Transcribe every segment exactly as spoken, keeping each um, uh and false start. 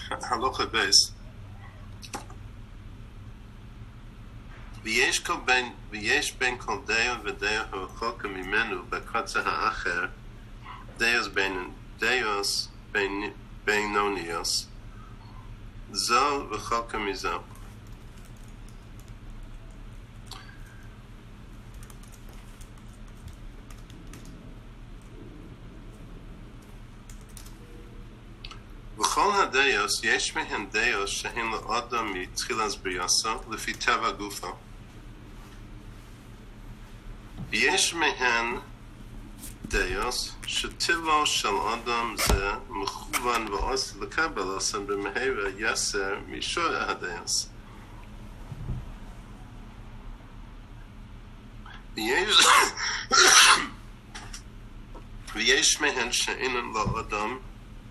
Halacha base. ויש כל בין, ויש בין כל דעה ודעה הרחוקה ממנו בקצה האחר, דעות בין, דעות בין, בינוניות, זו רחוקה מזו. וכל הדעות יש מהן דעות שהן לאדם מתחילת בריאתו לפי טבע גופו. ויש מהן דעות שטבעו של אדם זה מכוון ועושה לקבל אותן במהרה יסר משור הדעות. ויש ויש מהן שאינן לאדם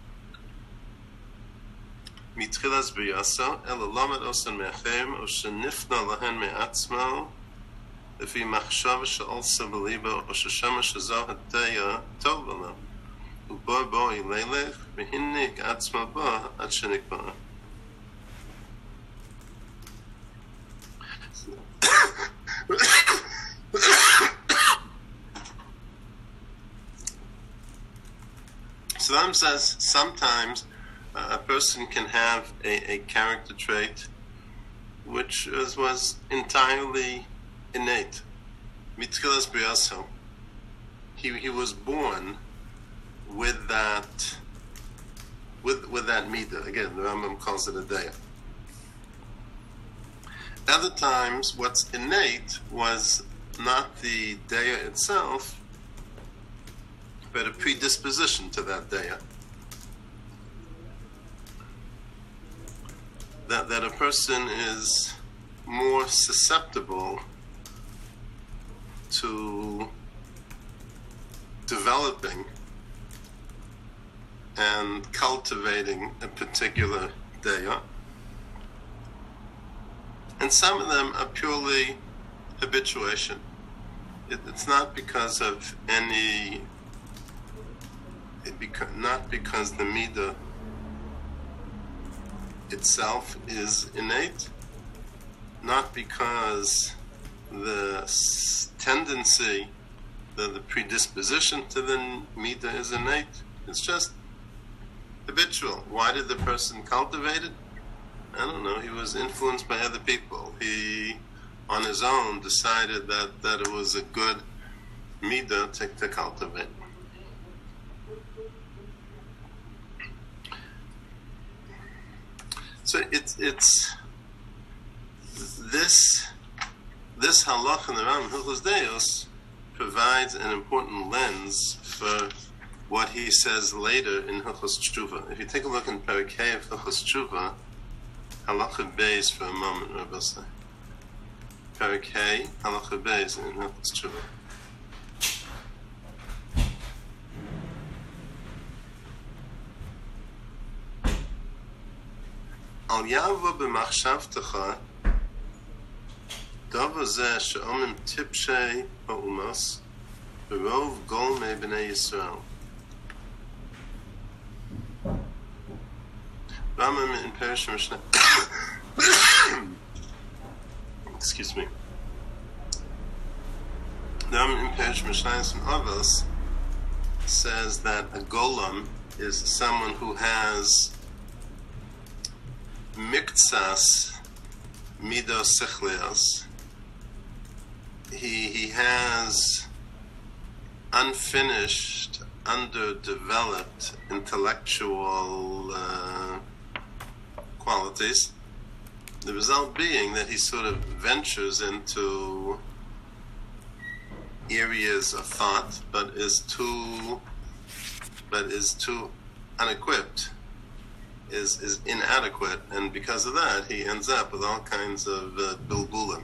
מתחילת בריאתו, אלא למד אותן מאחרים, או שנפנה להן מעצמו, לפי מחשבה שעושה בליבו, או ששמע שזו הדעה טובה לו, ובוא בו ילך, והנהיג עצמו בו עד שנקבע. So Ram says sometimes a person can have a, a character trait which was, was entirely innate. Mitchilas Briaso. He he was born with that with with that midah. Again, the Rambam calls it a daya. Other times, what's innate was not the daya itself, but a predisposition to that daya. That, that a person is more susceptible to developing and cultivating a particular daya. And some of them are purely habituation. It, it's not because of any, it beca- not because the midah itself is innate, not because the tendency, the, the predisposition to the midah is innate. It's just habitual. Why did the person cultivate it? I don't know. He was influenced by other people. He, on his own, decided that, that it was a good midah to, to cultivate. So it's it's this this halach in the Rambam Hilchos Deos provides an important lens for what he says later in Hilchos Tshuva. If you take a look in Perek Hey of Hilchos Tshuva, halacha beis for a moment, Rabbi say. Perek Hey, halacha beis in Hilchos Tshuva. Al yavo b'machshavtecha דבר זה שאומרים טיפשי האומות ברוב גולמי בני ישראל. Rambam in Perish Mishnah. Excuse me. Rambam in Perish Mishnah and Avos says that a golem is someone who has miktsas midos sechlios. He he has unfinished, underdeveloped intellectual uh, qualities. The result being that he sort of ventures into areas of thought, but is too, but is too unequipped, is is inadequate, and because of that, he ends up with all kinds of uh, bilbulim.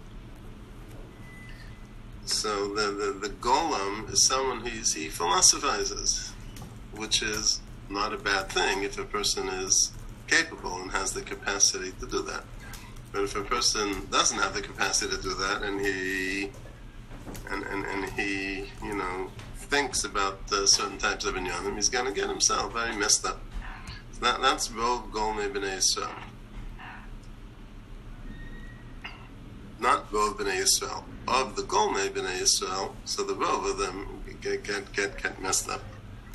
So the, the the golem is someone who's, he philosophizes, which is not a bad thing if a person is capable and has the capacity to do that. But if a person doesn't have the capacity to do that, and he and and, and he you know thinks about uh, certain types of inyanim, he's going to get himself very messed up. That, that's Rov Golmei B'nai Yisrael. Not Rov B'nai Yisrael. Of the Golmei B'nai Yisrael, so the Rov of them get, get, get, get messed up.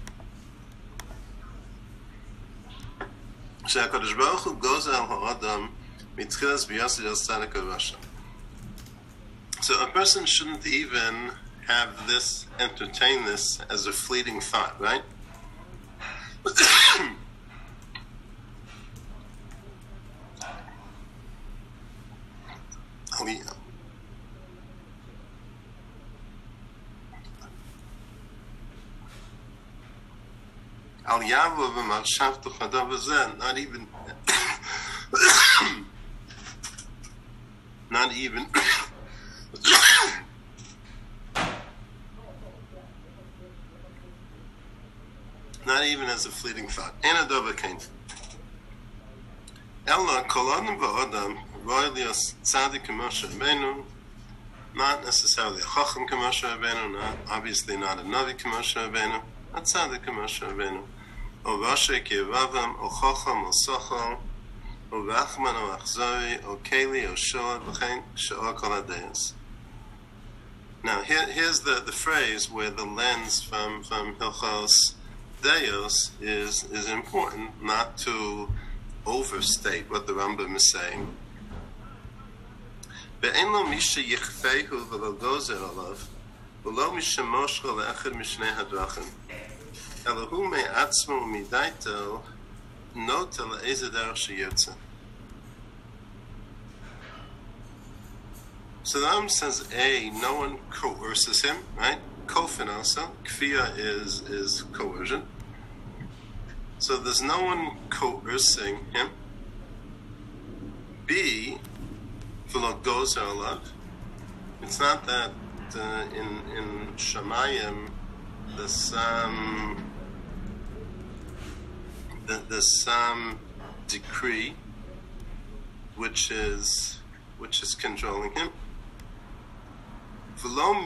שהקדוש ברוך הוא גוזר על האדם מתחילת ביוסד על צדק הרשע. So a person shouldn't even have this, entertain this as a fleeting thought, right? Al Yavo v'Marshavtu Chadav V'Zeh, not even, not even, not even as a fleeting thought. Ein adova kain. Ella kol adam v'adam roy lios tzadik k'Moshe Rabbeinu, not necessarily a chacham k'Moshe Rabbeinu, not obviously not a navi k'Moshe Rabbeinu, not tzadik k'Moshe Rabbeinu. O Rashe Kivavam, O Chacham, O Sochel, O Rachman, O Achzori, O Keli, O Shoah, V'chein Shoah Kol HaDeis. Now, here, here's the, the phrase where the lens from, from Hilchos Deos is, is important, not to overstate what the Rambam is saying. Ve'en lo misha yichfehu v'lo gozer alav, v'lo misha moshcha le'echad mishnei hadrachim. Elohu me'atzmo u'midaito nota le'eze derech sheyotze. So the Rambam says, A, no one coerces him, right? Kofin also. Kfiyah is, is coercion. So there's no one coercing him. B, v'lo gozer alav. It's not that uh, in, in Shamayim there's some, there's some decree which is, which is controlling him. Nor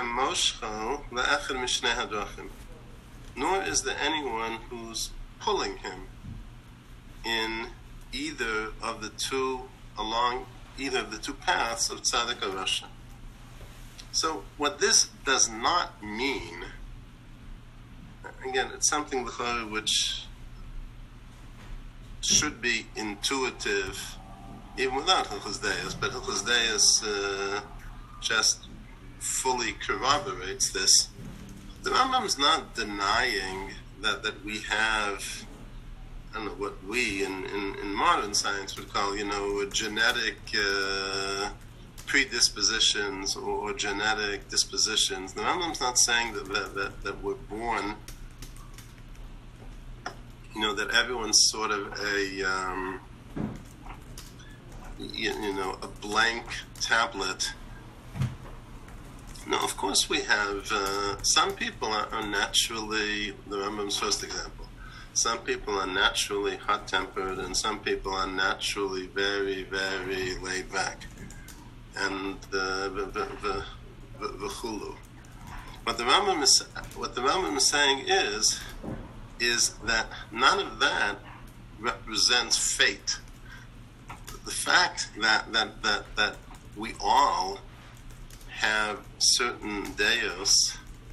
is there anyone who's pulling him in either of the two, along either of the two paths of Tzaddik or Rasha. So what this does not mean, again, it's something which should be intuitive, even without Hilchos Deos, but Hilchos Deos uh, just fully corroborates this. The Rambam is not denying that, that we have, I don't know, what we in, in, in modern science would call, you know, genetic uh, predispositions or, or genetic dispositions. The Rambam's not saying that, that, that, that we're born, you know, that everyone's sort of a, um, you, you know, a blank tablet. No, of course we have, uh, some people are, are naturally, the Rambam's first example, some people are naturally hot-tempered and some people are naturally very, very laid back. And uh, the, the, the, the, the chulu. What the Rambam is, what the Rambam is saying is, is that none of that represents fate. The fact that, that, that, that we all have certain deos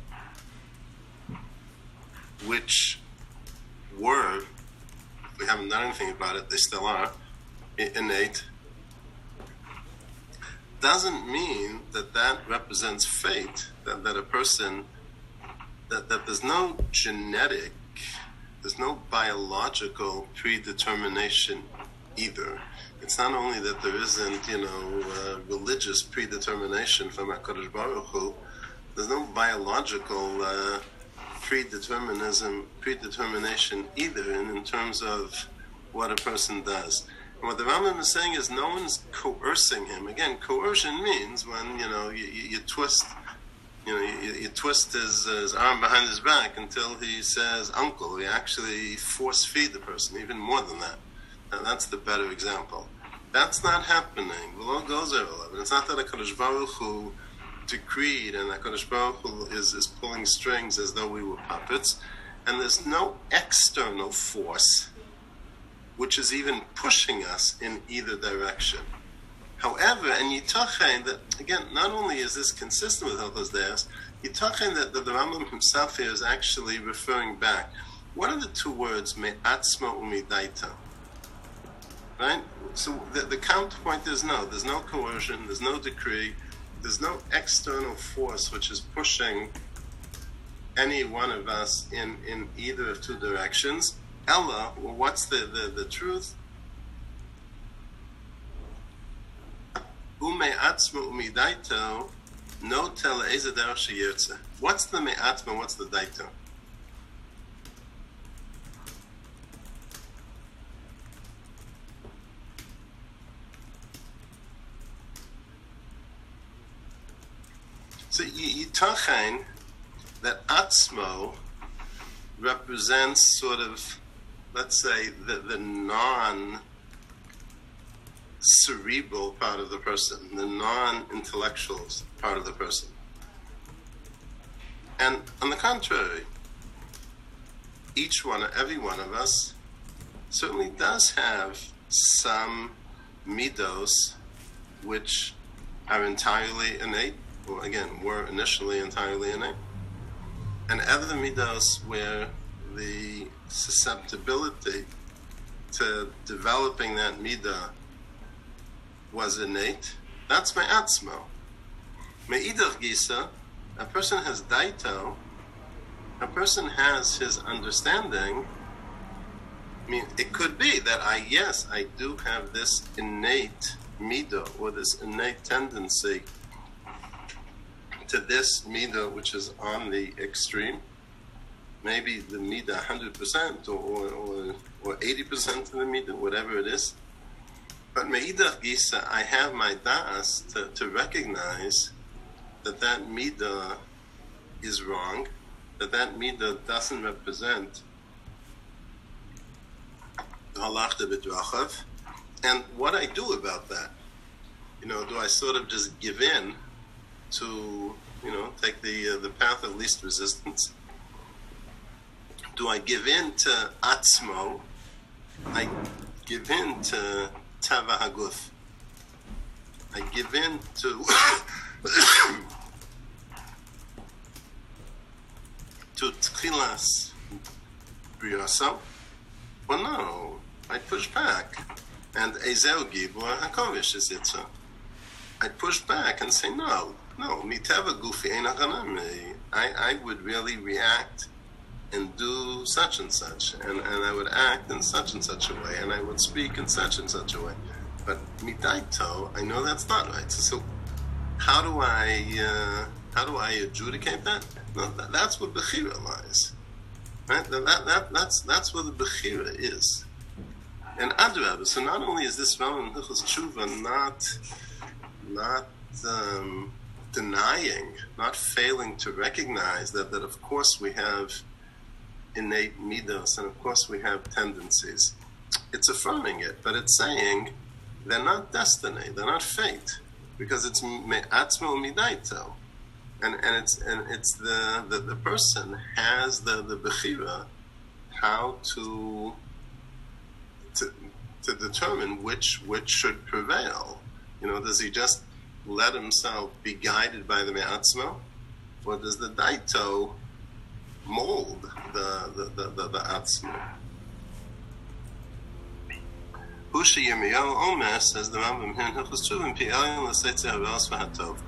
which were, if we haven't done anything about it, they still are, innate, doesn't mean that that represents fate, that, that a person, that, that there's no genetic, there's no biological predetermination either. It's not only that there isn't, you know, uh, religious predetermination from HaKadosh Baruch Hu, there's no biological uh, predeterminism, predetermination either in, in terms of what a person does. And what the Rambam is saying is no one's coercing him. Again, coercion means when, you know, you, you, you twist, you know, you, you twist his, uh, his arm behind his back until he says uncle. You actually force feed the person, even more than that. And that's the better example. That's not happening. It's not that HaKadosh Baruch Hu decreed and HaKadosh Baruch Hu is, is pulling strings as though we were puppets. And there's no external force which is even pushing us in either direction. However, and Yitachen, that again, not only is this consistent with Hilchos Deos, Yitachen that the, the Rambam himself here is actually referring back. What are the two words, me'atzma u'midaita? Right? So the, the counterpoint is no, there's no coercion, there's no decree, there's no external force which is pushing any one of us in, in either of two directions. Ella, well, what's the, the, the truth? Ume'atzma u'midaito no tel eze derech sheyirtze. What's the me'atzma, what's the daito? So Yitachen that Atzmo represents sort of, let's say, the, the non-cerebral part of the person, the non-intellectual part of the person. And on the contrary, each one, every one of us, certainly does have some midos which are entirely innate, or again, were initially entirely innate, and other midos where the susceptibility to developing that midah was innate. That's me'atzmo. Me'idach gisa, a person has daito, a person has his understanding. I mean, it could be that I, yes, I do have this innate midah, or this innate tendency to this midah which is on the extreme, maybe the midah one hundred percent or, or, or eighty percent of the midah, whatever it is. But me'idach gisa, I have my da'as to, to recognize that that midah is wrong, that that midah doesn't represent the halachta b'drachav. And what I do about that, you know, do I sort of just give in to, you know, take the uh, the path of least resistance? Do I give in to atzmo? I give in to tava haguf. I give in to to tchilas briyasa. Well, no, I push back, and ezeu gibor hakovish is it so. I push back and say no. No, miteva gufi ein haganami. I I would really react and do such and such, and, and I would act in such and such a way, and I would speak in such and such a way. But midaito, I know that's not right. So, so how do I uh, how do I adjudicate that? No, that, that's what bechira lies. Right? That, that that's that's what the bechira is. And adrabah. So not only is this Rambam Hilchos Tshuva not not um, denying, not failing to recognize that, that of course we have innate midos, and of course we have tendencies. It's affirming it, but it's saying they're not destiny, they're not fate, because it's me'atzmo midaito, and and it's and it's the the, the person has the the bechira how to to to determine which which should prevail. You know, does he just let himself be guided by the me'atzmo, or does the daito mold the the the, the, the atzmo? Husha Yirmiyahu Omer, says the Rambam here in Hilchos Tshuva, Pi Elyon L'Seitzer Ha'Ra'os V'Hatov.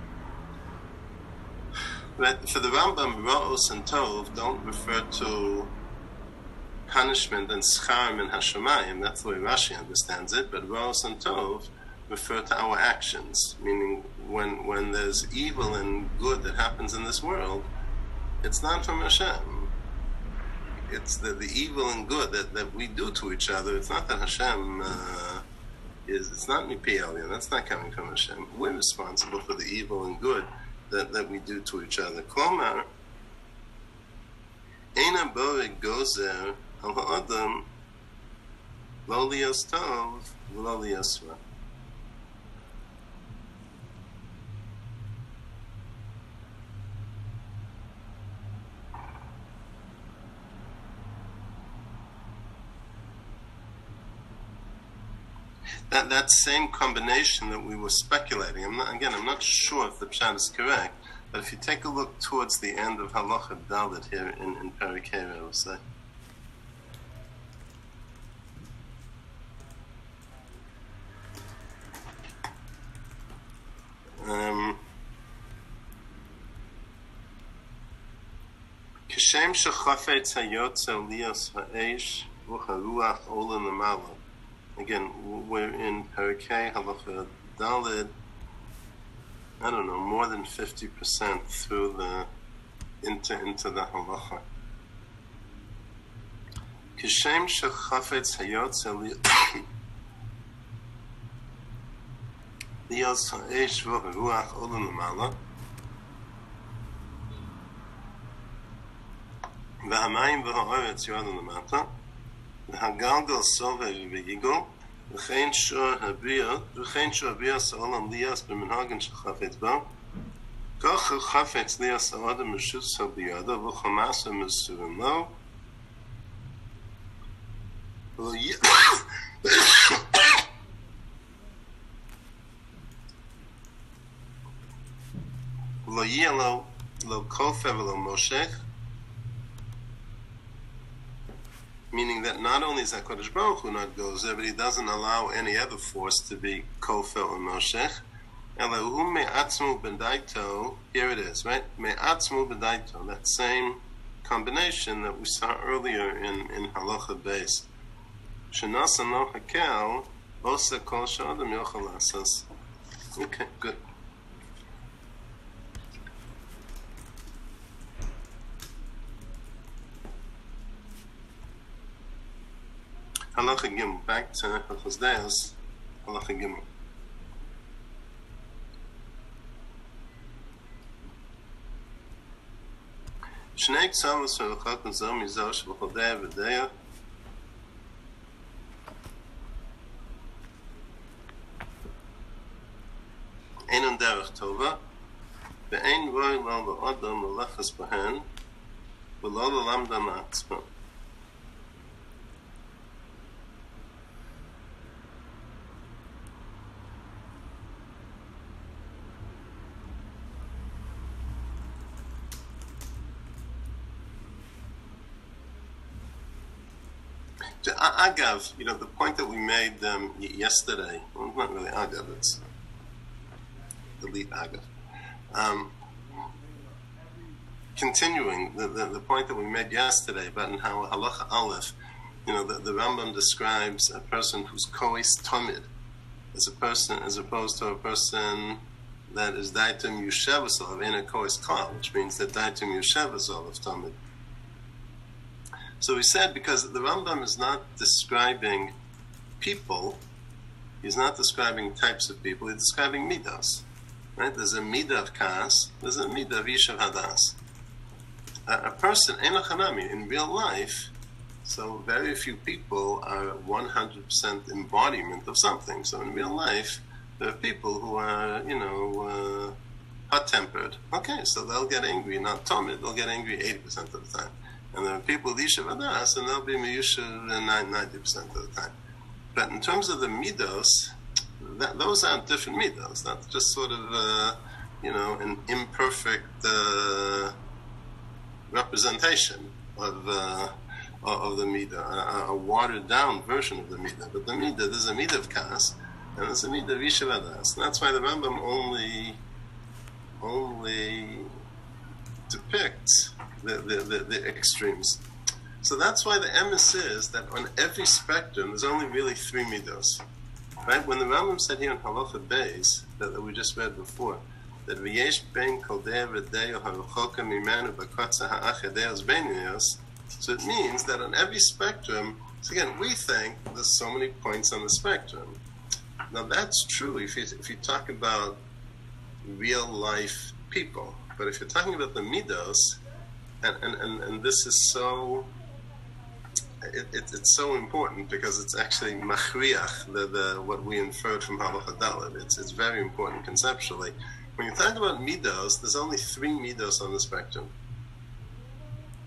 But for the Rambam, Ra'os and Tov don't refer to punishment and scharim and hashamayim. That's the way Rashi understands it. But Ra'os and Tov refer to our actions, meaning when when there's evil and good that happens in this world, it's not from Hashem. It's the, the evil and good that, that we do to each other. It's not that Hashem uh, is, it's not Mipi Elyon, that's not coming from Hashem. We're responsible for the evil and good that, that we do to each other. Klomar, Eina Boreg Gozer Al Ha'adam Lo Lios Tov Lo Lios Ra. that that same combination that we were speculating. I'm not, again, I'm not sure if the pshat is correct, but if you take a look towards the end of Halacha Dalet here in, in Perikei, I will say. Um, Kishem shechafetz hayotzer lios ha'esh v'charuach ola nemala. Again, we're in Perikei Halacha Dalet. I don't know, more than fifty percent through the into into the halacha. Kishem shechafetz hayotzer lios ha'esh v'charuach ola nemala. והמים והארץ יורדו למטה, והגלגל סובב ויגול, וכן שור הביאה, וכן שור הביאה סעולם ליאס במנהגן שחפץ בו, כך חפץ ליאס האדם משוסו בידו, וחמאסו מסורים לו, לא יהיה לו, לא כופה ולא מושך, meaning that not only is HaKadosh Baruch Hu not goes there, but he doesn't allow any other force to be kofel or moshech. Elahu me'atzmu b'daito, here it is, right? Me'atzmu b'daito, that same combination that we saw earlier in, in Halacha Beis. Shenasa no hakel, osa kol sh'adam yochel asas. Okay, good. Halacha Gimel, back to Hilchos Deos, Halacha Gimel. Shnei ksavos v'chak nzor mizor sheb'chol deya v'deya ein derech tova ve'ein roi lo l'odom l'lechas b'hen v'lo l'lamda ma'atzmo. Agav, you know, the point that we made um, yesterday, well, not really Agav, it's delete Agav. Um, continuing, the, the, the point that we made yesterday about how Halacha Aleph, you know, the, the Rambam describes a person who's kois tomid as a person, as opposed to a person that is daitum yushavasol in a kois klal, which means that daitum yushavasol of tomid. So we said, because the Rambam is not describing people, he's not describing types of people, he's describing midas. Right? There's a midah of kas, there's a midah of yishav hadas. A, a person, enochanami, in real life, so very few people are one hundred percent embodiment of something. So in real life, there are people who are, you know, uh, hot-tempered. Okay, so they'll get angry, not tomid, they'll get angry eighty percent of the time. And there are people with Yishav Adas, and they'll be Miyushav ninety percent of the time. But in terms of the Midos, that, those aren't different Midos. That's just sort of, uh, you know, an imperfect uh, representation of uh, of the Midah, a, a watered-down version of the Midah. But the Midah, there's a Midah of Kas, and there's a Midah of Yishav Adas. And that's why the Rambam only, only depicts The, the, the, the extremes. So that's why the emes is that on every spectrum, there's only really three midos. Right? When the Rambam said here in Halacha Beis, that, that we just read before, that v'yesh ben kol deya v'deya haruchoka mimenu b'kotza ha'achedeos benios, so it means that on every spectrum, so again, we think there's so many points on the spectrum. Now that's true if you, if you talk about real life people. But if you're talking about the midos, And, and, and, and this is so, it, it, it's so important because it's actually machriach, the, the, what we inferred from Halacha Dalet. It's, it's very important conceptually. When you talk about midos, there's only three midos on the spectrum.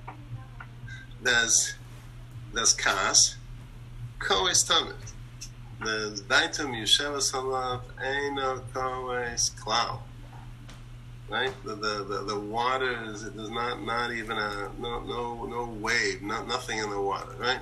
There's, there's kas, ko is tamid. the Daitum Yeshevas Halav Eino Koes Klau. Right? The, the the the water is there's not not even a no no no wave, not nothing in the water, right?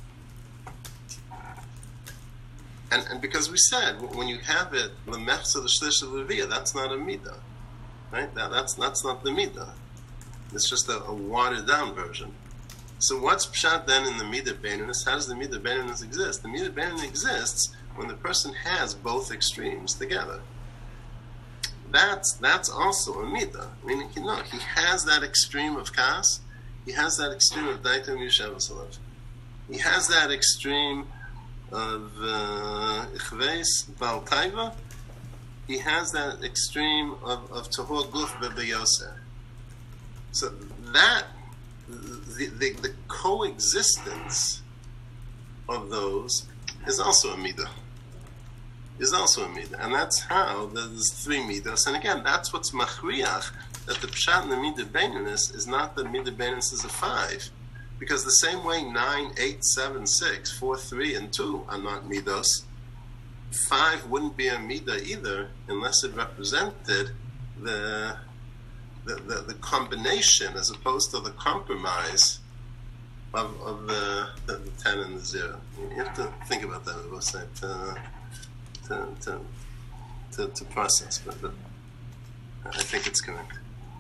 And and because we said when you have it, the mefsa the shlish of levia, that's not a midah, right? That that's that's not the midah. It's just a, a watered down version. So what's pshat then in the midah beinunus? How does the midah beinunus exist? The midah beinunus exists when the person has both extremes together. That's that's also a midah. I mean, you know, he has that extreme of kas, he has that extreme of daitum yeshevas halav. He has that extreme of ichveis bal taiva. He has that extreme of of tahor guf b'yoseh. So that the, the the coexistence of those is also a midah. Is also a midah, and that's how there's three midas. And again, that's what's machriach, that the pshat and the midah beinunus is not that midah beinunus is a five, because the same way nine, eight, seven, six, four, three, and two are not midos. Five wouldn't be a midah either unless it represented the the, the, the combination as opposed to the compromise of, of the, the, the ten and the zero. You have to think about that. It was that. Uh, To, to, to, to process, but, but I think it's correct.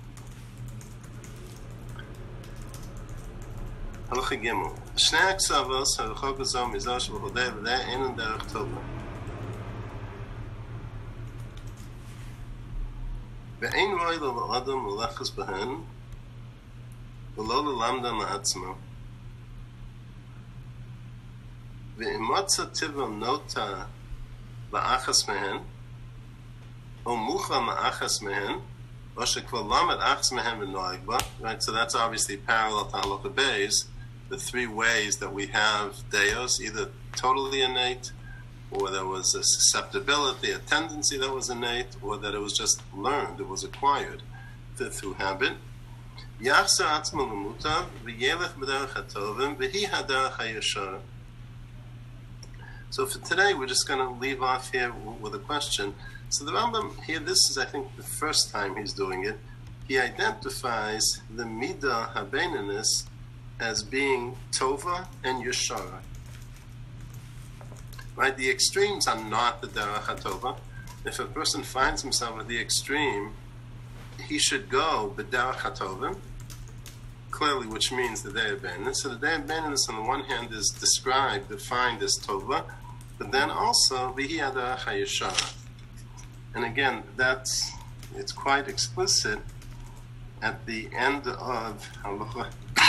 Halacha Gimel. Shnei Aksavos harachok hazo mizah shebchodei v'dei einin derech tova. Ve'ein roi la'adam l'lachas b'hen v'lo l'lamdan la'atzmo. Ve'imotza tiva nota Ma'achas mehen, o mucha ma'achas mehen, o shekvar lamed achas mehen v'noigba. Right, so that's obviously parallel to halacha beis, the three ways that we have deos, either totally innate, or there was a susceptibility, a tendency that was innate, or that it was just learned, it was acquired through habit. Yachsa atzma l'mutav, v'yelech b'derech hatovim, v'hi haderech hayashar. So for today, we're just going to leave off here with a question. So the Rambam here, this is, I think, the first time he's doing it. He identifies the midah habeinunus as being tova and yeshara. Right? The extremes are not the derech hatova. If a person finds himself at the extreme, he should go b'derech hatovim, clearly, which means the day of beinunus. So the day of beinunus, on the one hand, is described, defined as tova, but then also v'hi haderech hayashara. And again, that's it's quite explicit at the end of halacha.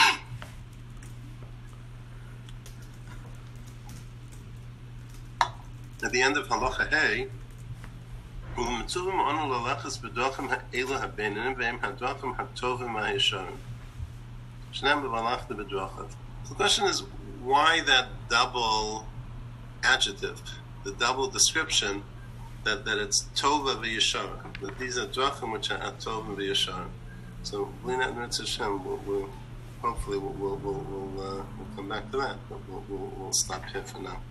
At the end of halacha hey, u'mitzuvim anu lalachas b'dochim ha'ela habeinunim ve'im hadochim hatovim ha'yasharim. Shneim b'malach b'drachav. So the question is, why that double adjective, the double description that, that it's tova v'yashara, that these are drachim which are tova v'yashara. So Lina Nritz Hashem, we'll, we'll hopefully we'll we'll we'll, we'll, uh, we'll come back to that, but we'll, we'll we'll stop here for now.